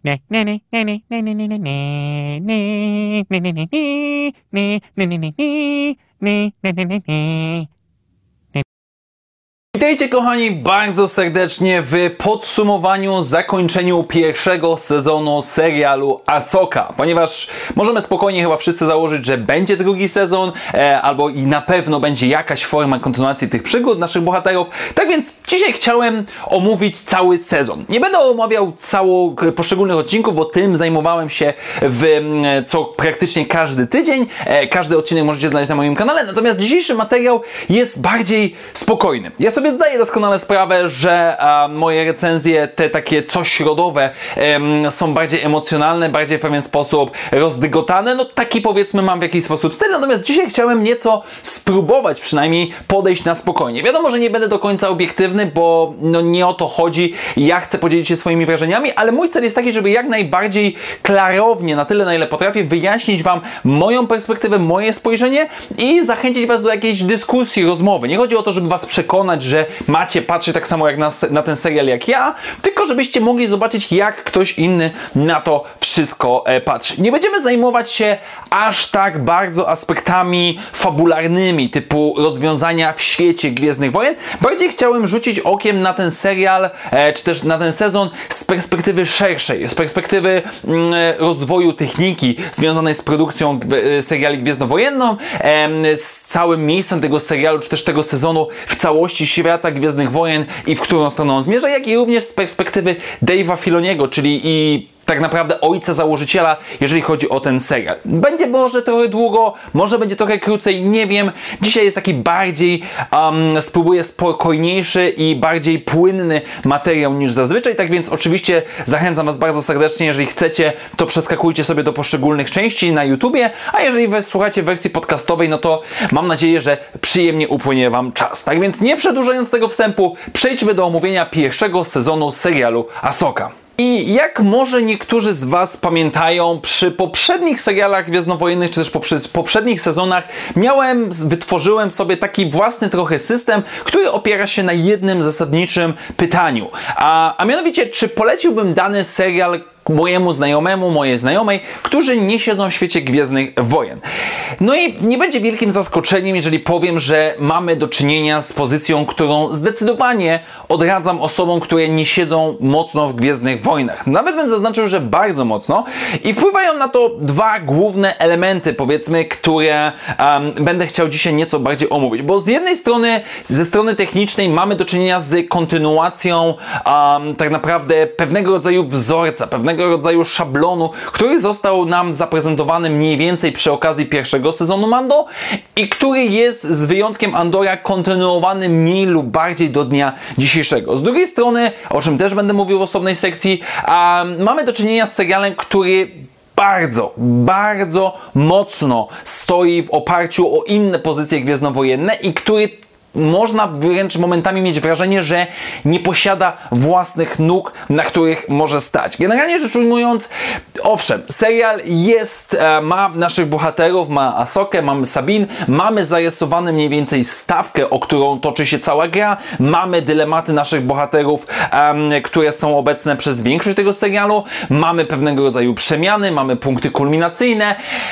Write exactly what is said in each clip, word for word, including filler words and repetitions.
Witajcie kochani bardzo serdecznie w podsumowaniu, zakończeniu pierwszego sezonu serialu Ahsoka, ponieważ możemy spokojnie chyba wszyscy założyć, że będzie drugi sezon, e, albo i na pewno będzie jakaś forma kontynuacji tych przygód naszych bohaterów. Tak więc dzisiaj chciałem omówić cały sezon. Nie będę omawiał cało poszczególnych odcinków, bo tym zajmowałem się w co praktycznie każdy tydzień. E, każdy odcinek możecie znaleźć na moim kanale, natomiast dzisiejszy materiał jest bardziej spokojny. Ja sobie zdaję doskonale sprawę, że a, moje recenzje, te takie cośrodowe, em, są bardziej emocjonalne, bardziej w pewien sposób rozdygotane. No taki powiedzmy mam w jakiś sposób styl, natomiast dzisiaj chciałem nieco spróbować przynajmniej podejść na spokojnie. Wiadomo, że nie będę do końca obiektywny, bo no nie o to chodzi. Ja chcę podzielić się swoimi wrażeniami, ale mój cel jest taki, żeby jak najbardziej klarownie, na tyle na ile potrafię, wyjaśnić Wam moją perspektywę, moje spojrzenie i zachęcić Was do jakiejś dyskusji, rozmowy. Nie chodzi o to, żeby Was przekonać, że macie patrzeć tak samo jak na, na ten serial jak ja, tylko żebyście mogli zobaczyć, jak ktoś inny na to wszystko e, patrzy. Nie będziemy zajmować się aż tak bardzo aspektami fabularnymi, typu rozwiązania w świecie Gwiezdnych Wojen. Bardziej chciałem rzucić okiem na ten serial, e, czy też na ten sezon z perspektywy szerszej, z perspektywy mm, rozwoju techniki związanej z produkcją e, seriali gwiezdnowojenną, e, z całym miejscem tego serialu, czy też tego sezonu w całości świata Gwiezdnych Wojen i w którą stronę on zmierza, jak i również z perspektywy Dave'a Filoniego, czyli i tak naprawdę ojca założyciela, jeżeli chodzi o ten serial. Będzie może trochę długo, może będzie trochę krócej, nie wiem. Dzisiaj jest taki bardziej, um, spróbuję spokojniejszy i bardziej płynny materiał niż zazwyczaj, tak więc oczywiście zachęcam Was bardzo serdecznie, jeżeli chcecie, to przeskakujcie sobie do poszczególnych części na YouTubie, a jeżeli Wy słuchacie wersji podcastowej, no to mam nadzieję, że przyjemnie upłynie Wam czas. Tak więc nie przedłużając tego wstępu, przejdźmy do omówienia pierwszego sezonu serialu Ahsoka. I jak może niektórzy z Was pamiętają, przy poprzednich serialach gwiezdnowojennych, czy też przy poprzednich sezonach miałem, wytworzyłem sobie taki własny trochę system, który opiera się na jednym zasadniczym pytaniu. A, a mianowicie, czy poleciłbym dany serial mojemu znajomemu, mojej znajomej, którzy nie siedzą w świecie Gwiezdnych Wojen. No i nie będzie wielkim zaskoczeniem, jeżeli powiem, że mamy do czynienia z pozycją, którą zdecydowanie odradzam osobom, które nie siedzą mocno w Gwiezdnych Wojnach. Nawet bym zaznaczył, że bardzo mocno. I wpływają na to dwa główne elementy, powiedzmy, które um, będę chciał dzisiaj nieco bardziej omówić. Bo z jednej strony, ze strony technicznej mamy do czynienia z kontynuacją um, tak naprawdę pewnego rodzaju wzorca, pewnego rodzaju szablonu, który został nam zaprezentowany mniej więcej przy okazji pierwszego sezonu Mando i który jest z wyjątkiem Andora kontynuowany mniej lub bardziej do dnia dzisiejszego. Z drugiej strony, o czym też będę mówił w osobnej sekcji, um, mamy do czynienia z serialem, który bardzo, bardzo mocno stoi w oparciu o inne pozycje gwiezdnowojenne i który można wręcz momentami mieć wrażenie, że nie posiada własnych nóg, na których może stać. Generalnie rzecz ujmując, owszem, serial jest, ma naszych bohaterów, ma Ahsokę, mamy Sabine, mamy zarysowany mniej więcej stawkę, o którą toczy się cała gra, mamy dylematy naszych bohaterów, um, które są obecne przez większość tego serialu, mamy pewnego rodzaju przemiany, mamy punkty kulminacyjne,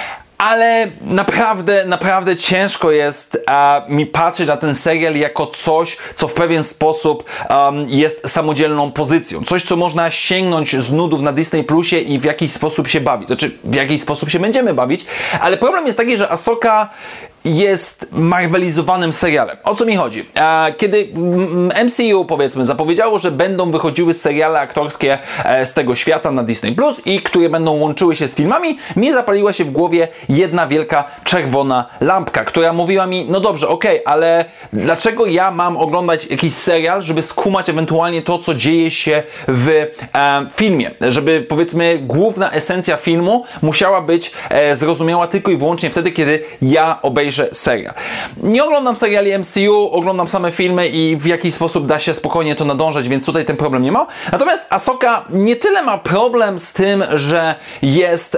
ale naprawdę, naprawdę ciężko jest uh, mi patrzeć na ten serial jako coś, co w pewien sposób um, jest samodzielną pozycją. Coś, co można sięgnąć z nudów na Disney Plusie i w jakiś sposób się bawić. Znaczy, w jakiś sposób się będziemy bawić, ale problem jest taki, że Ahsoka jest marvelizowanym serialem. O co mi chodzi? Kiedy M C U, powiedzmy, zapowiedziało, że będą wychodziły seriale aktorskie z tego świata na Disney Plus i które będą łączyły się z filmami, mi zapaliła się w głowie jedna wielka czerwona lampka, która mówiła mi, no dobrze, okej, okay, ale dlaczego ja mam oglądać jakiś serial, żeby skumać ewentualnie to, co dzieje się w e, filmie? Żeby, powiedzmy, główna esencja filmu musiała być e, zrozumiała tylko i wyłącznie wtedy, kiedy ja obejrzę obejrzę serial. Nie oglądam seriali M C U, oglądam same filmy i w jakiś sposób da się spokojnie to nadążać, więc tutaj ten problem nie ma. Natomiast Ahsoka nie tyle ma problem z tym, że jest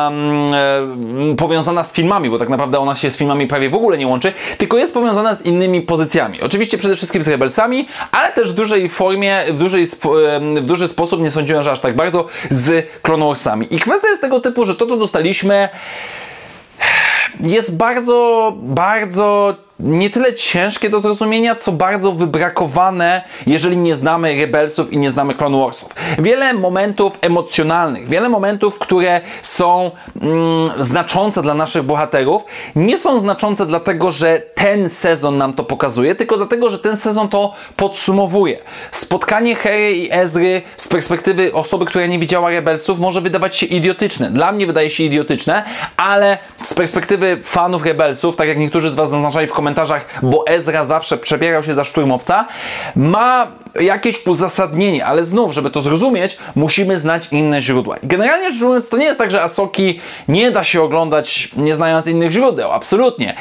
um, powiązana z filmami, bo tak naprawdę ona się z filmami prawie w ogóle nie łączy, tylko jest powiązana z innymi pozycjami. Oczywiście przede wszystkim z Rebelsami, ale też w dużej formie, w, dużej, w duży sposób, nie sądziłem, że aż tak bardzo, z Clone Warsami. I kwestia jest tego typu, że to, co dostaliśmy, jest bardzo, bardzo nie tyle ciężkie do zrozumienia, co bardzo wybrakowane, jeżeli nie znamy Rebelsów i nie znamy Clone Warsów. Wiele momentów emocjonalnych, wiele momentów, które są mm, znaczące dla naszych bohaterów, nie są znaczące dlatego, że ten sezon nam to pokazuje, tylko dlatego, że ten sezon to podsumowuje. Spotkanie Hery i Ezry z perspektywy osoby, która nie widziała Rebelsów, może wydawać się idiotyczne. Dla mnie wydaje się idiotyczne, ale z perspektywy fanów Rebelsów, tak jak niektórzy z Was zaznaczali w komentarzach, bo Ezra zawsze przebierał się za szturmowca, ma jakieś uzasadnienie, ale znów, żeby to zrozumieć, musimy znać inne źródła. I generalnie rzecz ujmując, to nie jest tak, że Ahsoki nie da się oglądać nie znając innych źródeł, absolutnie,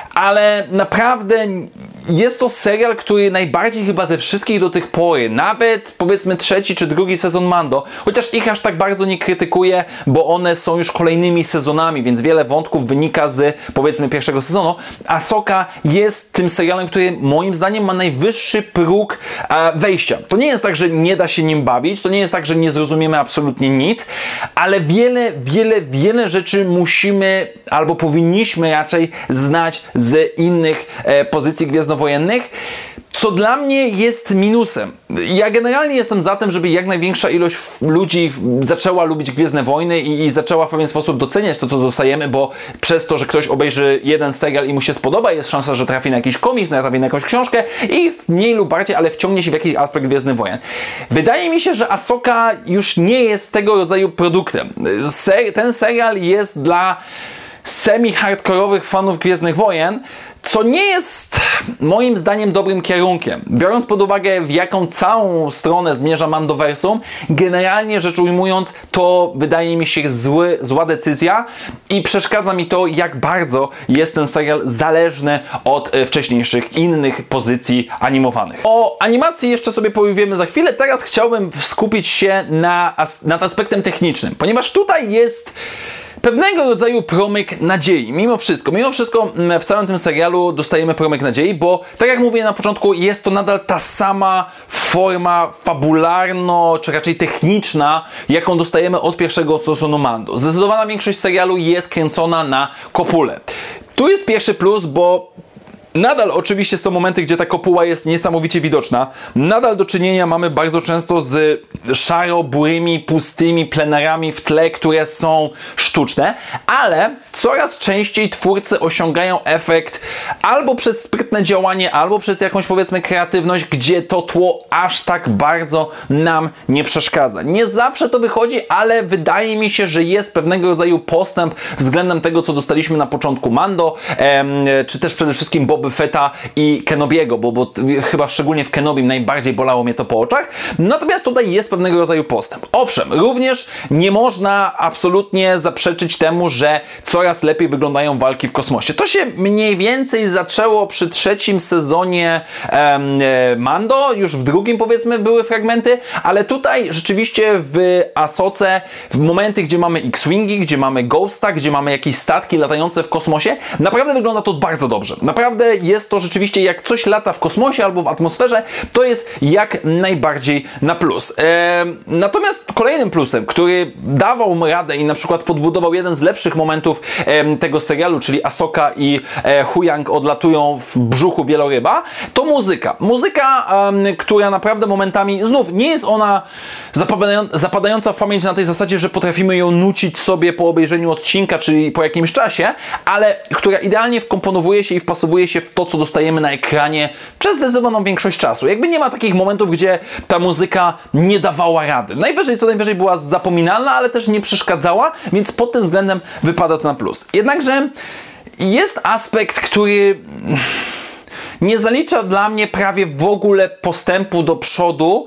ale naprawdę jest to serial, który najbardziej chyba ze wszystkich do tych pory, nawet powiedzmy trzeci czy drugi sezon Mando, chociaż ich aż tak bardzo nie krytykuję, bo one są już kolejnymi sezonami, więc wiele wątków wynika z powiedzmy pierwszego sezonu. Ahsoka jest tym serialem, który moim zdaniem ma najwyższy próg e, wejścia. To nie jest tak, że nie da się nim bawić, to nie jest tak, że nie zrozumiemy absolutnie nic, ale wiele, wiele, wiele rzeczy musimy albo powinniśmy raczej znać z innych e, pozycji gwiezdnowojennych, co dla mnie jest minusem. Ja generalnie jestem za tym, żeby jak największa ilość ludzi zaczęła lubić Gwiezdne Wojny i, i zaczęła w pewien sposób doceniać to, co dostajemy, bo przez to, że ktoś obejrzy jeden serial i mu się spodoba, jest szansa, że trafi na jakiś komiks, trafi na jakąś książkę i mniej lub bardziej, ale wciągnie się w jakiś aspekt Gwiezdnych Wojen. Wydaje mi się, że Ahsoka już nie jest tego rodzaju produktem. Ser- ten serial jest dla semi-hardkorowych fanów Gwiezdnych Wojen, co nie jest moim zdaniem dobrym kierunkiem. Biorąc pod uwagę, w jaką całą stronę zmierza Mandoversum, generalnie rzecz ujmując, to wydaje mi się zły, zła decyzja i przeszkadza mi to, jak bardzo jest ten serial zależny od e, wcześniejszych innych pozycji animowanych. O animacji jeszcze sobie powiemy za chwilę. Teraz chciałbym skupić się na, nad aspektem technicznym, ponieważ tutaj jest pewnego rodzaju promyk nadziei. Mimo wszystko, mimo wszystko w całym tym serialu dostajemy promyk nadziei, bo tak jak mówię na początku, jest to nadal ta sama forma fabularno, czy raczej techniczna, jaką dostajemy od pierwszego sezonu Mando. Zdecydowana większość serialu jest kręcona na kopule. Tu jest pierwszy plus, bo nadal oczywiście są momenty, gdzie ta kopuła jest niesamowicie widoczna. Nadal do czynienia mamy bardzo często z szaro-burymi, pustymi plenerami w tle, które są sztuczne, ale coraz częściej twórcy osiągają efekt albo przez sprytne działanie, albo przez jakąś powiedzmy kreatywność, gdzie to tło aż tak bardzo nam nie przeszkadza. Nie zawsze to wychodzi, ale wydaje mi się, że jest pewnego rodzaju postęp względem tego, co dostaliśmy na początku Mando, em, czy też przede wszystkim Boba Fetta i Kenobiego, bo, bo chyba szczególnie w Kenobim najbardziej bolało mnie to po oczach. Natomiast tutaj jest pewnego rodzaju postęp. Owszem, również nie można absolutnie zaprzeczyć temu, że coraz lepiej wyglądają walki w kosmosie. To się mniej więcej zaczęło przy trzecim sezonie em, Mando, już w drugim powiedzmy były fragmenty, ale tutaj rzeczywiście w Ahsoce, w momenty, gdzie mamy X-Wingi, gdzie mamy Ghosta, gdzie mamy jakieś statki latające w kosmosie, naprawdę wygląda to bardzo dobrze. Naprawdę jest to rzeczywiście, jak coś lata w kosmosie albo w atmosferze, to jest jak najbardziej na plus. Eee, natomiast kolejnym plusem, który dawał mu radę i na przykład podbudował jeden z lepszych momentów e, tego serialu, czyli Ahsoka i e, Huyang odlatują w brzuchu wieloryba, to muzyka. Muzyka, e, która naprawdę momentami, znów nie jest ona zapadająca, zapadająca w pamięć na tej zasadzie, że potrafimy ją nucić sobie po obejrzeniu odcinka, czyli po jakimś czasie, ale która idealnie wkomponowuje się i wpasowuje się w to, co dostajemy na ekranie przez zdecydowaną większość czasu. Jakby nie ma takich momentów, gdzie ta muzyka nie dawała rady. Najwyżej, co najwyżej była zapominalna, ale też nie przeszkadzała, więc pod tym względem wypada to na plus. Jednakże jest aspekt, który nie zalicza dla mnie prawie w ogóle postępu do przodu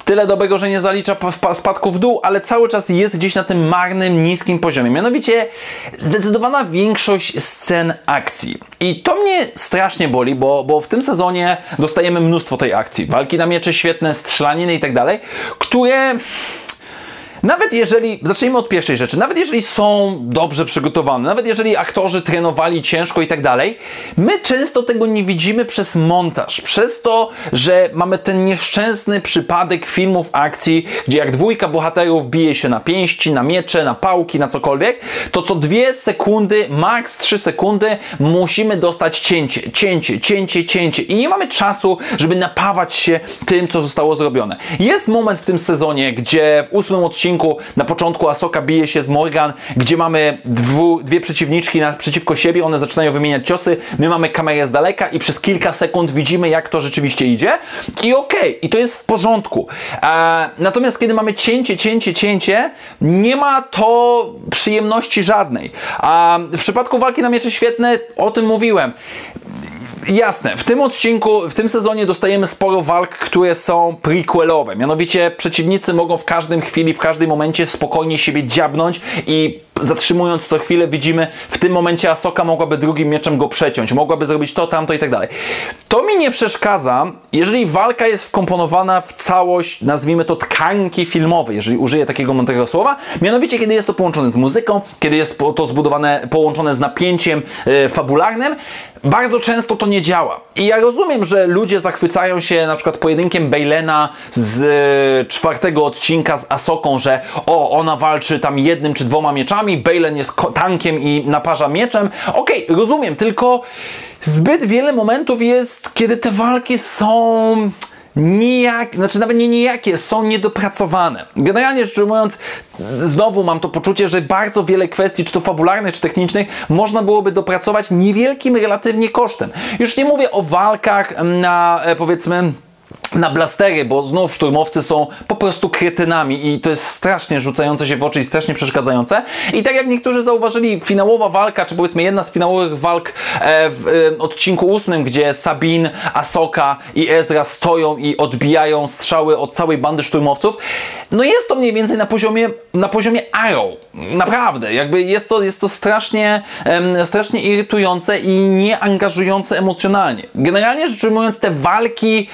tyle dobrego, że nie zalicza spadku w dół, ale cały czas jest gdzieś na tym marnym, niskim poziomie. Mianowicie zdecydowana większość scen akcji. I to mnie strasznie boli, bo, bo w tym sezonie dostajemy mnóstwo tej akcji. Walki na miecze świetne, strzelaniny i tak dalej, które... Nawet jeżeli, zacznijmy od pierwszej rzeczy, nawet jeżeli są dobrze przygotowane, nawet jeżeli aktorzy trenowali ciężko i tak dalej, my często tego nie widzimy przez montaż, przez to, że mamy ten nieszczęsny przypadek filmów akcji, gdzie jak dwójka bohaterów bije się na pięści, na miecze, na pałki, na cokolwiek, to co dwie sekundy, maks trzy sekundy musimy dostać cięcie, cięcie, cięcie, cięcie i nie mamy czasu, żeby napawać się tym, co zostało zrobione. Jest moment w tym sezonie, gdzie w ósmym odcinku na początku Ahsoka bije się z Morgan, gdzie mamy dwu, dwie przeciwniczki naprzeciwko siebie, one zaczynają wymieniać ciosy, my mamy kamerę z daleka i przez kilka sekund widzimy, jak to rzeczywiście idzie i okej, okay, i to jest w porządku. E, natomiast kiedy mamy cięcie, cięcie, cięcie, nie ma to przyjemności żadnej. A w przypadku walki na miecze świetne, o tym mówiłem. Jasne, w tym odcinku, w tym sezonie dostajemy sporo walk, które są prequelowe. Mianowicie przeciwnicy mogą w każdym chwili, w każdym momencie spokojnie siebie dziabnąć i zatrzymując co chwilę widzimy, w tym momencie Ahsoka mogłaby drugim mieczem go przeciąć, mogłaby zrobić to, tamto i tak dalej. To mi nie przeszkadza, jeżeli walka jest wkomponowana w całość, nazwijmy to tkanki filmowej, jeżeli użyję takiego mądrego słowa, mianowicie kiedy jest to połączone z muzyką, kiedy jest to zbudowane, połączone z napięciem yy, fabularnym, bardzo często to nie działa. I ja rozumiem, że ludzie zachwycają się na przykład pojedynkiem Baylena z y, czwartego odcinka z Ahsoką, że o, ona walczy tam jednym czy dwoma mieczami, Baylen jest tankiem i naparza mieczem. Okej, okay, rozumiem, tylko zbyt wiele momentów jest, kiedy te walki są... nijak, znaczy nawet nie nijakie, są niedopracowane. Generalnie rzecz ujmując, znowu mam to poczucie, że bardzo wiele kwestii, czy to fabularnych, czy technicznych, można byłoby dopracować niewielkim relatywnie kosztem. Już nie mówię o walkach na, powiedzmy, na blastery, bo znów szturmowcy są po prostu kretynami i to jest strasznie rzucające się w oczy i strasznie przeszkadzające. I tak jak niektórzy zauważyli, finałowa walka, czy powiedzmy jedna z finałowych walk e, w e, odcinku ósmym, gdzie Sabine, Ahsoka i Ezra stoją i odbijają strzały od całej bandy szturmowców, no jest to mniej więcej na poziomie, na poziomie Arrow. Naprawdę, jakby jest to, jest to strasznie, e, strasznie irytujące i nieangażujące emocjonalnie. Generalnie rzecz ujmując, te walki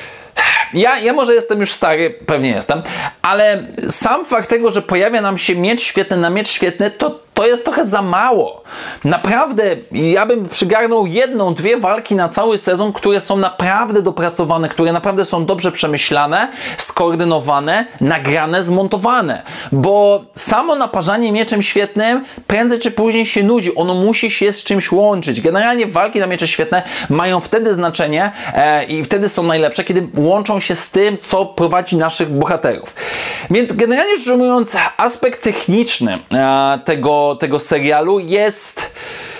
Ja, ja może jestem już stary, pewnie jestem, ale sam fakt tego, że pojawia nam się miecz świetny na miecz świetny, to to jest trochę za mało. Naprawdę, ja bym przygarnął jedną, dwie walki na cały sezon, które są naprawdę dopracowane, które naprawdę są dobrze przemyślane, skoordynowane, nagrane, zmontowane. Bo samo naparzanie mieczem świetnym prędzej czy później się nudzi. Ono musi się z czymś łączyć. Generalnie walki na miecze świetne mają wtedy znaczenie e, i wtedy są najlepsze, kiedy łączą się z tym, co prowadzi naszych bohaterów. Więc generalnie rzecz ujmując, aspekt techniczny e, tego tego serialu jest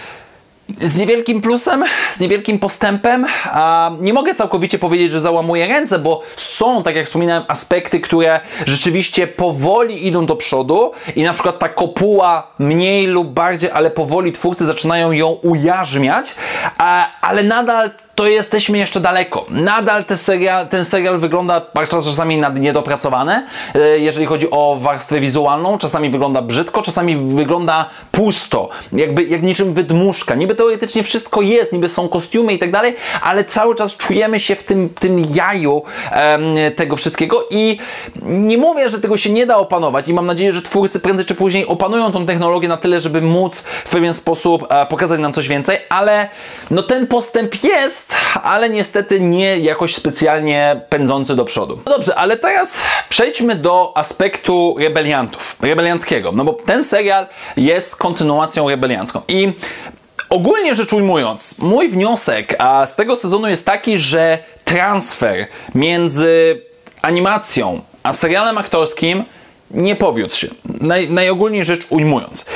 z niewielkim plusem, z niewielkim postępem. A nie mogę całkowicie powiedzieć, że załamuję ręce, bo są, tak jak wspominałem, aspekty, które rzeczywiście powoli idą do przodu i na przykład ta kopuła mniej lub bardziej, ale powoli twórcy zaczynają ją ujarzmiać, a, ale nadal to jesteśmy jeszcze daleko. Nadal ten serial, ten serial wygląda bardzo czasami niedopracowany, jeżeli chodzi o warstwę wizualną. Czasami wygląda brzydko, czasami wygląda pusto. Jakby jak niczym wydmuszka. Niby teoretycznie wszystko jest, niby są kostiumy i tak dalej, ale cały czas czujemy się w tym, tym jaju em, tego wszystkiego i nie mówię, że tego się nie da opanować i mam nadzieję, że twórcy prędzej czy później opanują tą technologię na tyle, żeby móc w pewien sposób e, pokazać nam coś więcej, ale no ten postęp jest, ale niestety nie jakoś specjalnie pędzący do przodu. No dobrze, ale teraz przejdźmy do aspektu rebeliantów, rebelianckiego, no bo ten serial jest kontynuacją rebeliancką i ogólnie rzecz ujmując, mój wniosek a z tego sezonu jest taki, że transfer między animacją a serialem aktorskim nie powiódł się, Naj, najogólniej rzecz ujmując.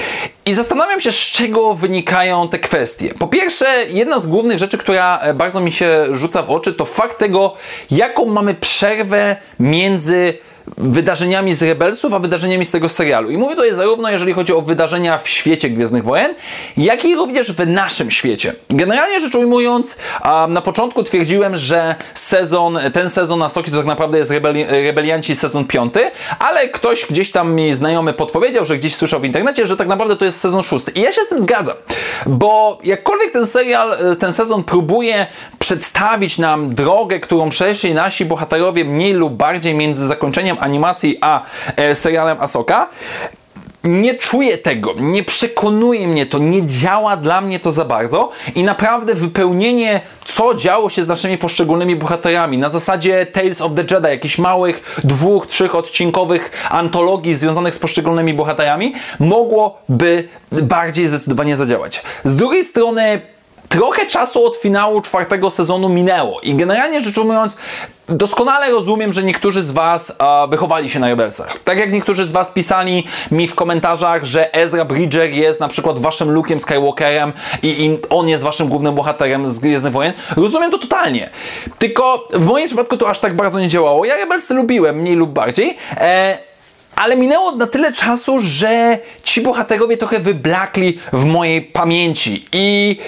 I zastanawiam się, z czego wynikają te kwestie. Po pierwsze, jedna z głównych rzeczy, która bardzo mi się rzuca w oczy, to fakt tego, jaką mamy przerwę między wydarzeniami z Rebelsów, a wydarzeniami z tego serialu. I mówię to jest zarówno jeżeli chodzi o wydarzenia w świecie Gwiezdnych Wojen, jak i również w naszym świecie. Generalnie rzecz ujmując, na początku twierdziłem, że sezon, ten sezon Asoki to tak naprawdę jest Rebeli Rebelianci sezon piąty, ale ktoś gdzieś tam mi znajomy podpowiedział, że gdzieś słyszał w internecie, że tak naprawdę to jest sezon szósty. I ja się z tym zgadzam, bo jakkolwiek ten serial, ten sezon próbuje przedstawić nam drogę, którą przeszli nasi bohaterowie mniej lub bardziej między zakończeniem animacji a e, serialem Asoka, nie czuję tego, nie przekonuje mnie to, nie działa dla mnie to za bardzo i naprawdę wypełnienie, co działo się z naszymi poszczególnymi bohaterami na zasadzie Tales of the Jedi, jakichś małych, dwóch, trzech odcinkowych antologii związanych z poszczególnymi bohaterami, mogłoby bardziej zdecydowanie zadziałać. Z drugiej strony trochę czasu od finału czwartego sezonu minęło i generalnie rzecz ujmując, doskonale rozumiem, że niektórzy z Was e, wychowali się na Rebelsach. Tak jak niektórzy z Was pisali mi w komentarzach, że Ezra Bridger jest na przykład waszym Luke'em Skywalkerem i, i on jest waszym głównym bohaterem z Gwiezdnych Wojen. Rozumiem to totalnie. Tylko w moim przypadku to aż tak bardzo nie działało. Ja Rebelsy lubiłem, mniej lub bardziej. E, Ale minęło na tyle czasu, że ci bohaterowie trochę wyblakli w mojej pamięci. I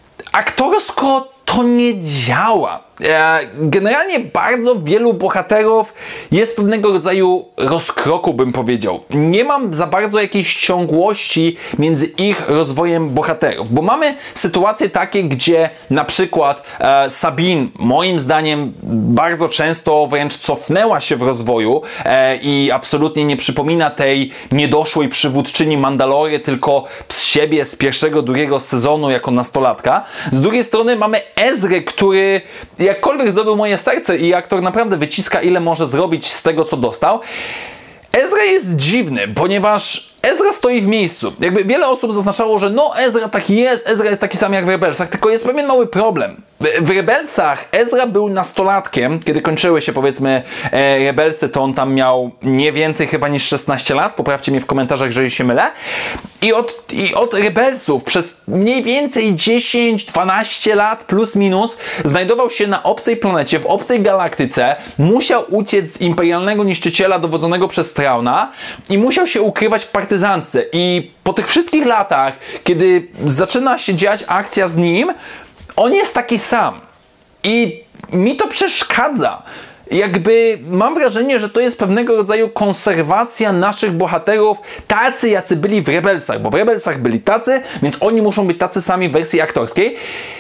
aktorsko to nie działa. Generalnie bardzo wielu bohaterów jest pewnego rodzaju rozkroku, bym powiedział. Nie mam za bardzo jakiejś ciągłości między ich rozwojem bohaterów, bo mamy sytuacje takie, gdzie na przykład e, Sabine moim zdaniem bardzo często wręcz cofnęła się w rozwoju e, i absolutnie nie przypomina tej niedoszłej przywódczyni Mandalory, tylko z siebie z pierwszego, drugiego sezonu jako nastolatka. Z drugiej strony mamy Ezrę, który jakkolwiek zdobył moje serce i aktor naprawdę wyciska, ile może zrobić z tego, co dostał. Ezra jest dziwny, ponieważ Ezra stoi w miejscu. Jakby wiele osób zaznaczało, że no Ezra taki jest, Ezra jest taki sam jak w Rebelsach, tylko jest pewien mały problem. W Rebelsach Ezra był nastolatkiem, kiedy kończyły się powiedzmy e, Rebelsy, to on tam miał nie więcej chyba niż szesnaście lat, poprawcie mnie w komentarzach, jeżeli się mylę. I od, i od Rebelsów przez mniej więcej dziesięć dwanaście lat plus minus znajdował się na obcej planecie, w obcej galaktyce, musiał uciec z imperialnego niszczyciela dowodzonego przez Trauna i musiał się ukrywać w partyzance. I po tych wszystkich latach, kiedy zaczyna się dziać akcja z nim, on jest taki sam. I mi to przeszkadza. Jakby mam wrażenie, że to jest pewnego rodzaju konserwacja naszych bohaterów tacy, jacy byli w Rebelsach. Bo w Rebelsach byli tacy, więc oni muszą być tacy sami w wersji aktorskiej.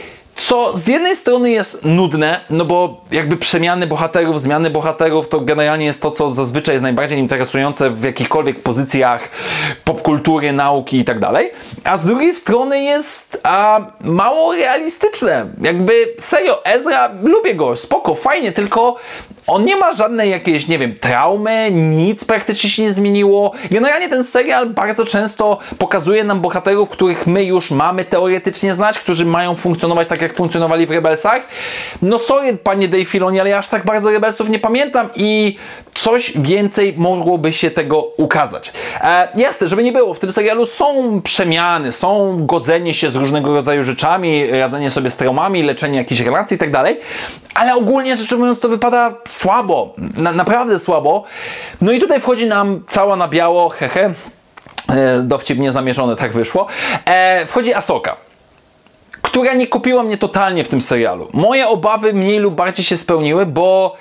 Co z jednej strony jest nudne, no bo jakby przemiany bohaterów, zmiany bohaterów to generalnie jest to, co zazwyczaj jest najbardziej interesujące w jakichkolwiek pozycjach popkultury, nauki i tak dalej. A z drugiej strony jest a, mało realistyczne. Jakby serio, Ezra, lubię go, spoko, fajnie, tylko on nie ma żadnej jakiejś, nie wiem, traumy, nic praktycznie się nie zmieniło. Generalnie ten serial bardzo często pokazuje nam bohaterów, których my już mamy teoretycznie znać, którzy mają funkcjonować tak, jak funkcjonowali w Rebelsach. No sorry, panie Dave Filoni, ale ja aż tak bardzo Rebelsów nie pamiętam i coś więcej mogłoby się tego ukazać. E, jasne, żeby nie było, w tym serialu są przemiany, są godzenie się z różnego rodzaju rzeczami, radzenie sobie z traumami, leczenie jakichś relacji i tak dalej, ale ogólnie rzecz ujmując to wypada słabo, na, naprawdę słabo. No i tutaj wchodzi nam cała na biało, hehe, e, dowcip niezamierzony, tak wyszło, e, wchodzi Asoka, która nie kupiła mnie totalnie w tym serialu. Moje obawy mniej lub bardziej się spełniły, bo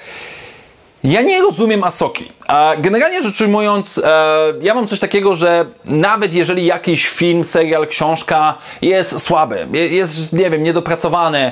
ja nie rozumiem Asoki. Generalnie rzecz ujmując, ja mam coś takiego, że nawet jeżeli jakiś film, serial, książka jest słaby, jest, nie wiem, niedopracowany,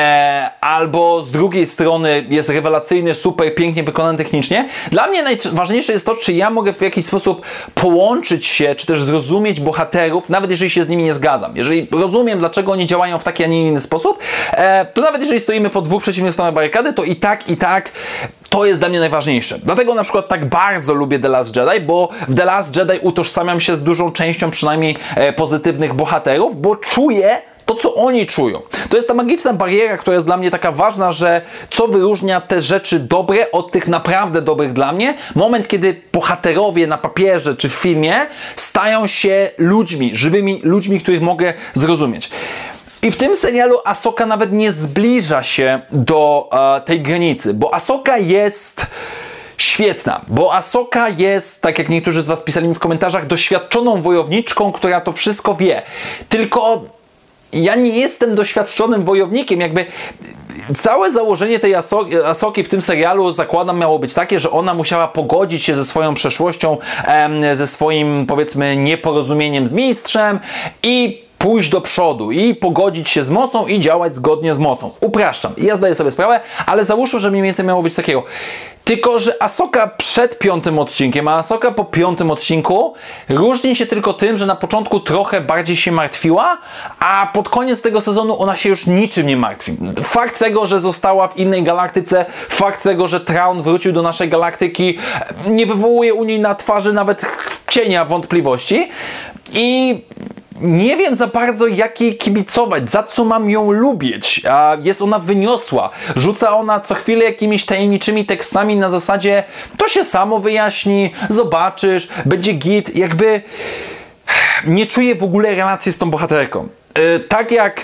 albo z drugiej strony jest rewelacyjny, super, pięknie wykonany technicznie, dla mnie najważniejsze jest to, czy ja mogę w jakiś sposób połączyć się, czy też zrozumieć bohaterów, nawet jeżeli się z nimi nie zgadzam. Jeżeli rozumiem, dlaczego oni działają w taki, a nie inny sposób, to nawet jeżeli stoimy po dwóch przeciwnych stronach barykady, to i tak, i tak to jest dla mnie najważniejsze. Dlatego na przykład tak bardzo lubię The Last Jedi, bo w The Last Jedi utożsamiam się z dużą częścią przynajmniej e, pozytywnych bohaterów, bo czuję to co oni czują. To jest ta magiczna bariera, która jest dla mnie taka ważna, że co wyróżnia te rzeczy dobre od tych naprawdę dobrych dla mnie? Moment, kiedy bohaterowie na papierze czy w filmie stają się ludźmi, żywymi ludźmi, których mogę zrozumieć. I w tym serialu Ahsoka nawet nie zbliża się do e, tej granicy, bo Ahsoka jest świetna, bo Ahsoka jest, tak jak niektórzy z Was pisali mi w komentarzach, doświadczoną wojowniczką, która to wszystko wie. Tylko ja nie jestem doświadczonym wojownikiem, jakby całe założenie tej Ahsoki, Ahsoki w tym serialu, zakładam, miało być takie, że ona musiała pogodzić się ze swoją przeszłością, em, ze swoim, powiedzmy, nieporozumieniem z mistrzem i pójść do przodu i pogodzić się z mocą i działać zgodnie z mocą. Upraszczam. Ja zdaję sobie sprawę, ale załóżmy, że mniej więcej miało być takiego. Tylko że Ahsoka przed piątym odcinkiem, a Ahsoka po piątym odcinku różni się tylko tym, że na początku trochę bardziej się martwiła, a pod koniec tego sezonu ona się już niczym nie martwi. Fakt tego, że została w innej galaktyce, fakt tego, że Thrawn wrócił do naszej galaktyki, nie wywołuje u niej na twarzy nawet cienia wątpliwości i nie wiem za bardzo, jak jej kibicować, za co mam ją lubić. A jest ona wyniosła. Rzuca ona co chwilę jakimiś tajemniczymi tekstami na zasadzie to się samo wyjaśni, zobaczysz, będzie git. Jakby nie czuję w ogóle relacji z tą bohaterką. Yy, tak jak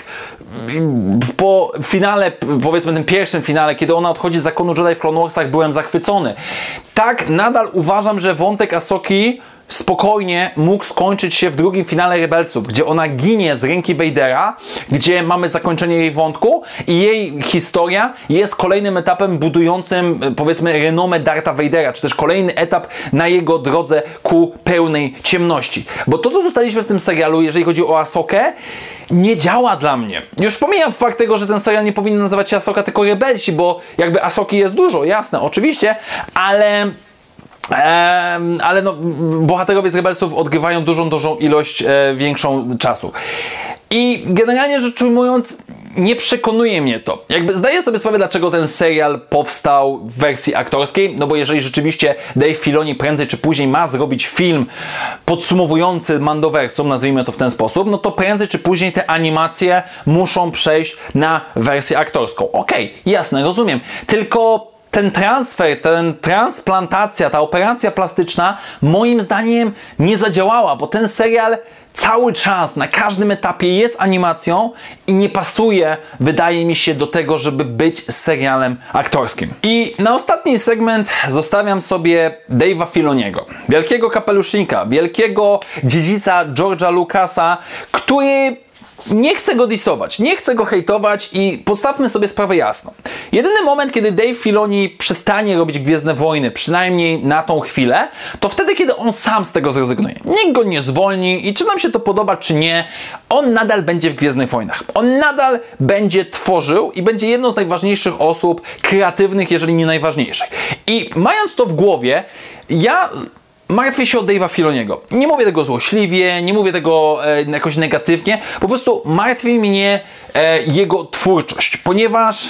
po finale, powiedzmy tym pierwszym finale, kiedy ona odchodzi z zakonu Jedi w Clone Warsach, byłem zachwycony. Tak, nadal uważam, że wątek Ahsoki spokojnie mógł skończyć się w drugim finale Rebelsów, gdzie ona ginie z ręki Vadera, gdzie mamy zakończenie jej wątku i jej historia jest kolejnym etapem budującym, powiedzmy, renomę Dartha Vadera, czy też kolejny etap na jego drodze ku pełnej ciemności. Bo to, co dostaliśmy w tym serialu, jeżeli chodzi o Ahsokę, nie działa dla mnie. Już pomijam fakt tego, że ten serial nie powinien nazywać się Ahsoka, tylko Rebelsi, bo jakby Ahsoki jest dużo, jasne, oczywiście, ale Eee, ale no, bohaterowie z Rebelsów odgrywają dużą, dużą ilość e, większą czasu. I generalnie rzecz ujmując, nie przekonuje mnie to. Jakby zdaję sobie sprawę, dlaczego ten serial powstał w wersji aktorskiej, no bo jeżeli rzeczywiście Dave Filoni prędzej czy później ma zrobić film podsumowujący Mandoversum, nazwijmy to w ten sposób, no to prędzej czy później te animacje muszą przejść na wersję aktorską. Okej, okay, jasne, rozumiem. Tylko ten transfer, ten transplantacja, ta operacja plastyczna moim zdaniem nie zadziałała, bo ten serial cały czas, na każdym etapie jest animacją i nie pasuje, wydaje mi się, do tego, żeby być serialem aktorskim. I na ostatni segment zostawiam sobie Dave'a Filoniego, wielkiego kapelusznika, wielkiego dziedzica George'a Lucasa, który nie chcę go disować, nie chcę go hejtować i postawmy sobie sprawę jasno. Jedyny moment, kiedy Dave Filoni przestanie robić Gwiezdne Wojny, przynajmniej na tą chwilę, to wtedy, kiedy on sam z tego zrezygnuje. Nikt go nie zwolni i czy nam się to podoba, czy nie, on nadal będzie w Gwiezdnych Wojnach. On nadal będzie tworzył i będzie jedną z najważniejszych osób kreatywnych, jeżeli nie najważniejszych. I mając to w głowie, ja martwię się o Dave'a Filoniego. Nie mówię tego złośliwie, nie mówię tego e, jakoś negatywnie, po prostu martwi mnie e, jego twórczość, ponieważ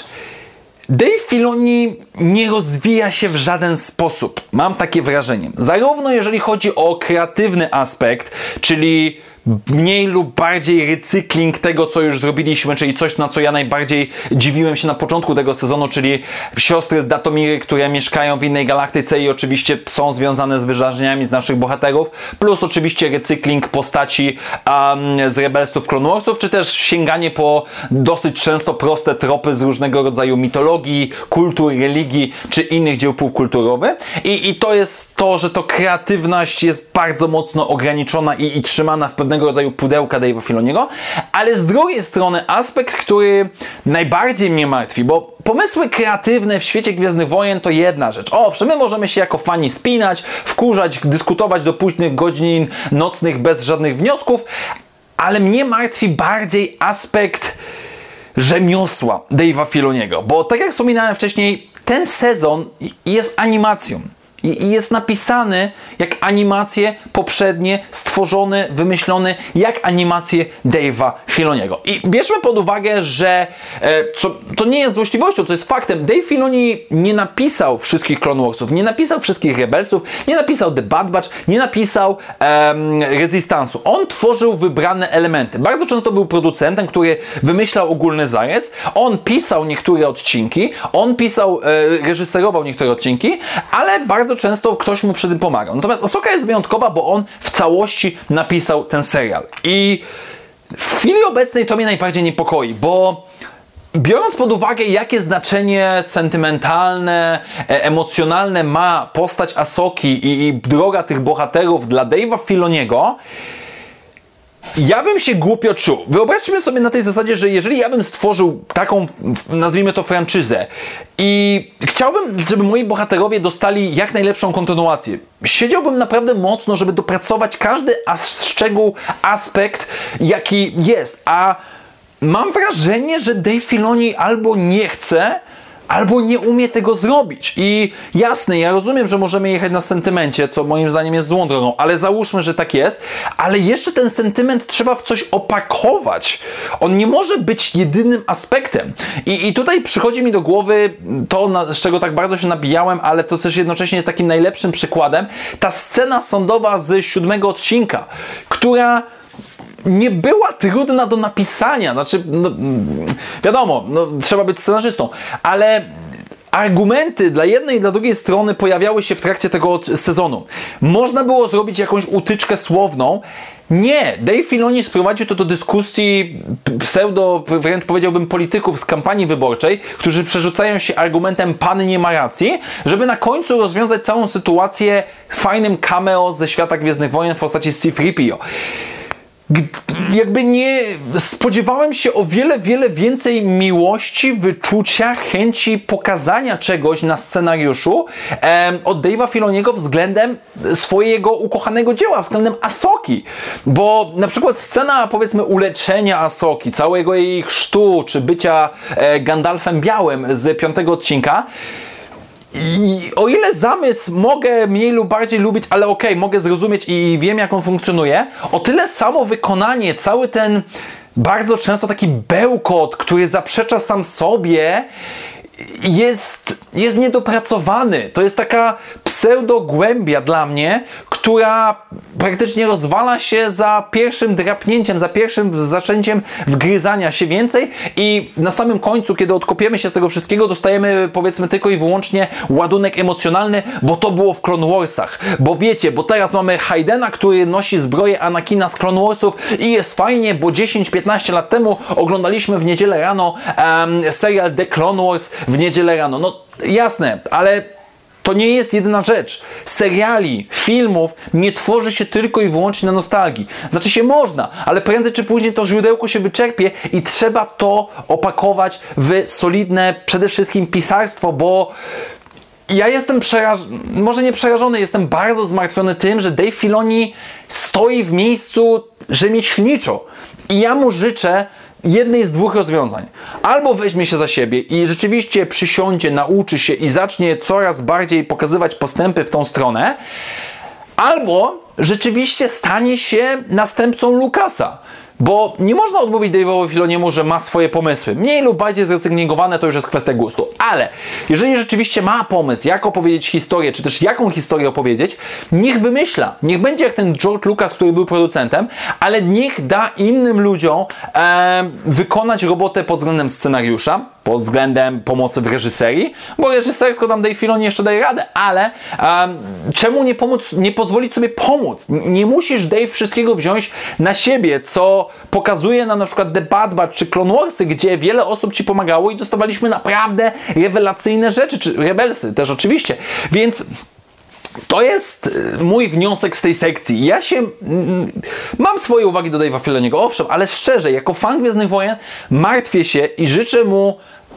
Dave Filoni nie rozwija się w żaden sposób. Mam takie wrażenie. Zarówno jeżeli chodzi o kreatywny aspekt, czyli mniej lub bardziej recykling tego, co już zrobiliśmy, czyli coś, na co ja najbardziej dziwiłem się na początku tego sezonu, czyli siostry z Datomiry, które mieszkają w innej galaktyce i oczywiście są związane z wydarzeniami z naszych bohaterów, plus oczywiście recykling postaci um, z Rebelsów, Clone Warsów, czy też sięganie po dosyć często proste tropy z różnego rodzaju mitologii, kultur, religii, czy innych dzieł półkulturowych. I, i to jest to, że to kreatywność jest bardzo mocno ograniczona i, i trzymana w pewnym rodzaju pudełka Dave'a Filoniego, ale z drugiej strony aspekt, który najbardziej mnie martwi, bo pomysły kreatywne w świecie Gwiezdnych Wojen to jedna rzecz. Owszem, my możemy się jako fani spinać, wkurzać, dyskutować do późnych godzin nocnych bez żadnych wniosków, ale mnie martwi bardziej aspekt rzemiosła Dave'a Filoniego, bo tak jak wspominałem wcześniej, ten sezon jest animacją. i, i jest napisany jak animacje poprzednie, stworzony, wymyślony jak animacje Dave'a Filoniego. I bierzmy pod uwagę, że e, co, to nie jest złośliwością, to jest faktem. Dave Filoni nie napisał wszystkich Clone Warsów, nie napisał wszystkich Rebelsów, nie napisał The Bad Batch, nie napisał em, Resistance'u. On tworzył wybrane elementy. Bardzo często był producentem, który wymyślał ogólny zarys. On pisał niektóre odcinki, on pisał, e, reżyserował niektóre odcinki, ale bardzo często ktoś mu przy tym pomagał. Natomiast Ahsoka jest wyjątkowa, bo on w całości napisał ten serial. I w chwili obecnej to mnie najbardziej niepokoi, bo biorąc pod uwagę, jakie znaczenie sentymentalne, emocjonalne ma postać Ahsoki i, i droga tych bohaterów dla Dave'a Filoniego, ja bym się głupio czuł. Wyobraźmy sobie na tej zasadzie, że jeżeli ja bym stworzył taką, nazwijmy to, franczyzę i chciałbym, żeby moi bohaterowie dostali jak najlepszą kontynuację, siedziałbym naprawdę mocno, żeby dopracować każdy as- szczegół, aspekt, jaki jest, a mam wrażenie, że Dave Filoni albo nie chce, albo nie umie tego zrobić. I jasne, ja rozumiem, że możemy jechać na sentymencie, co moim zdaniem jest złą drogą, ale załóżmy, że tak jest, ale jeszcze ten sentyment trzeba w coś opakować. On nie może być jedynym aspektem. I, i tutaj przychodzi mi do głowy to, na, z czego tak bardzo się nabijałem, ale to też jednocześnie jest takim najlepszym przykładem, ta scena sądowa z siódmego odcinka, która nie była trudna do napisania. Znaczy, no, wiadomo, no, trzeba być scenarzystą, ale argumenty dla jednej i dla drugiej strony pojawiały się w trakcie tego sezonu. Można było zrobić jakąś utyczkę słowną. Nie, Dave Filoni sprowadził to do dyskusji pseudo, wręcz powiedziałbym, polityków z kampanii wyborczej, którzy przerzucają się argumentem pan nie ma racji, żeby na końcu rozwiązać całą sytuację fajnym cameo ze świata Gwiezdnych Wojen w postaci C trzy P O. Jakby nie spodziewałem się o wiele, wiele więcej miłości, wyczucia, chęci pokazania czegoś na scenariuszu em, od Dave'a Filoniego względem swojego ukochanego dzieła, względem Ahsoki. Bo na przykład scena, powiedzmy, uleczenia Ahsoki, całego jej chrztu, czy bycia e, Gandalfem Białym z piątego odcinka, i o ile zamysł mogę mniej lub bardziej lubić, ale okej, okay, mogę zrozumieć i wiem, jak on funkcjonuje, o tyle samo wykonanie, cały ten bardzo często taki bełkot, który zaprzecza sam sobie, jest, jest niedopracowany. To jest taka pseudogłębia dla mnie, która praktycznie rozwala się za pierwszym drapnięciem, za pierwszym zaczęciem wgryzania się więcej i na samym końcu, kiedy odkopiemy się z tego wszystkiego, dostajemy, powiedzmy, tylko i wyłącznie ładunek emocjonalny, bo to było w Clone Warsach. Bo wiecie, bo teraz mamy Haydena, który nosi zbroję Anakina z Clone Warsów i jest fajnie, bo dziesięć piętnaście lat temu oglądaliśmy w niedzielę rano um, serial The Clone Wars w niedzielę rano. No jasne, ale to nie jest jedyna rzecz. Seriali, filmów nie tworzy się tylko i wyłącznie na nostalgii. Znaczy się można, ale prędzej czy później to źródełko się wyczerpie i trzeba to opakować w solidne, przede wszystkim pisarstwo, bo ja jestem przerażony, może nie przerażony, jestem bardzo zmartwiony tym, że Dave Filoni stoi w miejscu rzemieślniczo. I ja mu życzę jednej z dwóch rozwiązań. Albo weźmie się za siebie i rzeczywiście przysiądzie, nauczy się i zacznie coraz bardziej pokazywać postępy w tą stronę, albo rzeczywiście stanie się następcą Lucasa. Bo nie można odmówić Dave'owi Filoniemu, że ma swoje pomysły. Mniej lub bardziej zrezygnowane to już jest kwestia gustu. Ale jeżeli rzeczywiście ma pomysł, jak opowiedzieć historię, czy też jaką historię opowiedzieć, niech wymyśla. Niech będzie jak ten George Lucas, który był producentem, ale niech da innym ludziom e, wykonać robotę pod względem scenariusza, pod względem pomocy w reżyserii, bo reżysersko tam Dave Filoni jeszcze daje radę, ale um, czemu nie pomóc, nie pozwolić sobie pomóc? Nie musisz, Dave, wszystkiego wziąć na siebie, co pokazuje nam na przykład The Bad Batch czy Clone Warsy, gdzie wiele osób ci pomagało i dostawaliśmy naprawdę rewelacyjne rzeczy, czy Rebelsy też oczywiście, więc to jest mój wniosek z tej sekcji. Ja się... Mm, mam swoje uwagi do Dave'a Filoniego, owszem, ale szczerze, jako fan Gwiezdnych Wojen martwię się i życzę mu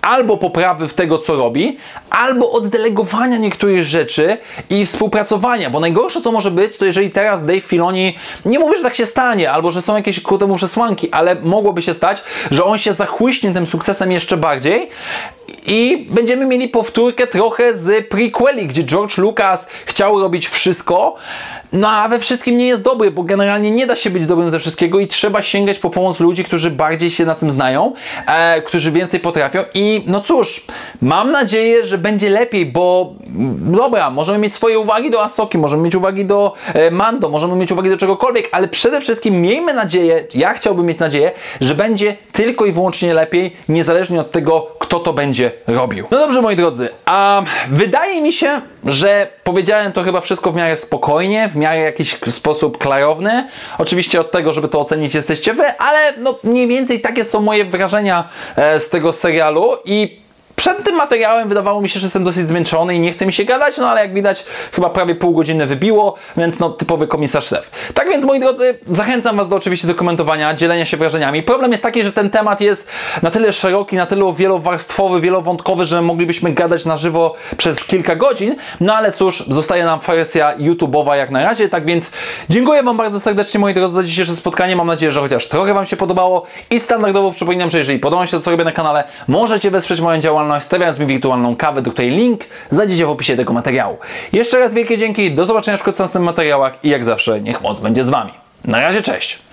albo poprawy w tego, co robi, albo oddelegowania niektórych rzeczy i współpracowania, bo najgorsze, co może być, to jeżeli teraz Dave Filoni, nie mówię, że tak się stanie, albo że są jakieś ku temu przesłanki, ale mogłoby się stać, że on się zachłyśnie tym sukcesem jeszcze bardziej i będziemy mieli powtórkę trochę z prequeli, gdzie George Lucas chciał robić wszystko, no a we wszystkim nie jest dobry, bo generalnie nie da się być dobrym ze wszystkiego i trzeba sięgać po pomoc ludzi, którzy bardziej się na tym znają, e, którzy więcej potrafią i no cóż, mam nadzieję, że będzie lepiej, bo dobra, możemy mieć swoje uwagi do Asoki, możemy mieć uwagi do e, Mando, możemy mieć uwagi do czegokolwiek, ale przede wszystkim miejmy nadzieję, ja chciałbym mieć nadzieję, że będzie tylko i wyłącznie lepiej, niezależnie od tego, kto to będzie robił. No dobrze, moi drodzy, a wydaje mi się, że powiedziałem to chyba wszystko w miarę spokojnie, w miarę jakiś sposób klarowny. Oczywiście od tego, żeby to ocenić, jesteście wy, ale no mniej więcej takie są moje wrażenia e, z tego serialu i przed tym materiałem wydawało mi się, że jestem dosyć zmęczony i nie chce mi się gadać, no ale jak widać chyba prawie pół godziny wybiło, więc no typowy komisarz szef. Tak więc, moi drodzy, zachęcam was do oczywiście do komentowania, dzielenia się wrażeniami. Problem jest taki, że ten temat jest na tyle szeroki, na tyle wielowarstwowy, wielowątkowy, że moglibyśmy gadać na żywo przez kilka godzin, no ale cóż, zostaje nam wersja YouTube'owa jak na razie, tak więc dziękuję wam bardzo serdecznie, moi drodzy, za dzisiejsze spotkanie. Mam nadzieję, że chociaż trochę wam się podobało i standardowo przypominam, że jeżeli podoba się to, co robię na kanale, możecie wesprzeć moją działalność, stawiając mi wirtualną kawę, do której link znajdziecie w opisie tego materiału. Jeszcze raz wielkie dzięki, do zobaczenia w następnych materiałach i jak zawsze niech moc będzie z wami. Na razie, cześć!